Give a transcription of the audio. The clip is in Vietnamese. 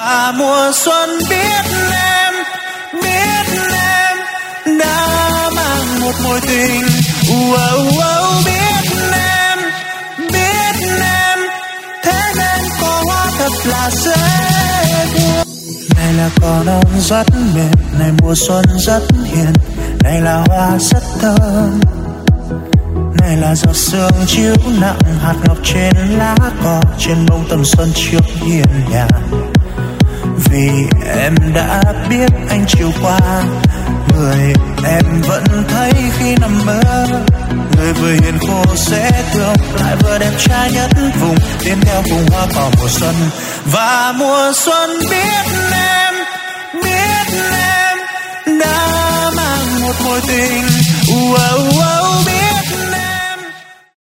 Và mùa xuân biết em đã mang một mối tình. Biết em, thế nên có hoa thật là dễ thương. Này là cỏ non rất mềm, này mùa xuân rất hiền, này là hoa rất thơm, này là giọt sương chiếu nặng hạt ngọc trên lá cỏ, trên bông tầm xuân trước hiên nhà. Vì em đã biết anh chiều qua, người em vẫn thấy khi nằm mơ. Người vừa hiền khô dễ thương, lại vừa đẹp trai nhất vùng, tiến theo vùng hoa cỏ mùa xuân. Và mùa xuân biết em đã mang một mối tình. Biết